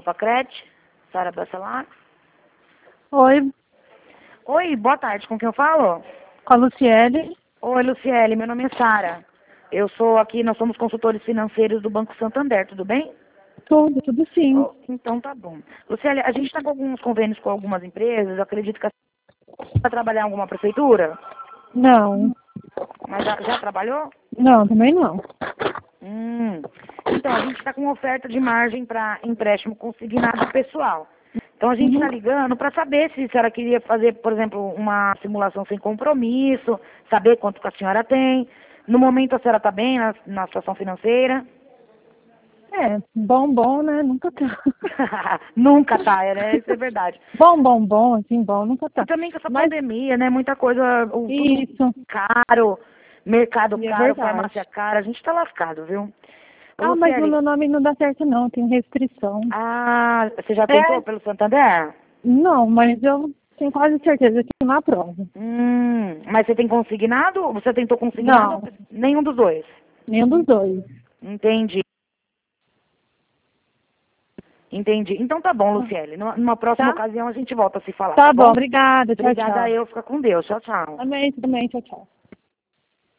Pacrete, Sara Bacelar. Oi, Oi, boa tarde, com quem eu falo? com a Luciele. Oi, Luciele, meu nome é Sara. Nós somos consultores financeiros do Banco Santander, tudo bem? Tudo sim. Oh, então tá bom. Luciele, a gente está com alguns convênios com algumas empresas, eu acredito que você vai trabalhar em alguma prefeitura, Não, mas já trabalhou? não, também não. Então, a gente está com oferta de margem para empréstimo consignado pessoal. Então, a gente está ligando para saber se a senhora queria fazer, por exemplo, uma simulação sem compromisso, saber quanto que a senhora tem. No momento, a senhora está bem na situação financeira? É, bom, né? Nunca tá. Nunca tá, né? Isso é verdade. Bom, assim, bom, nunca E tá. também com essa Mas pandemia, né? Muita coisa, tudo isso, caro, mercado e é caro, verdade. farmácia cara, a gente está lascado, viu? Ô, Ah, mas no Luciele, meu nome não dá certo não, tem restrição. você já tentou É, pelo Santander? não, mas eu tenho quase certeza que não aprova. Mas você tem consignado? Você tentou consignado? Não, Nenhum dos dois. nenhum dos dois. Entendi. Entendi. Então tá bom, Luciele. Numa próxima Tá? ocasião a gente volta a se falar, tá Tá bom, bom? obrigada, tchau, Obrigada a tchau. eu. Fica com Deus. Tchau, tchau. Também, tchau, tchau.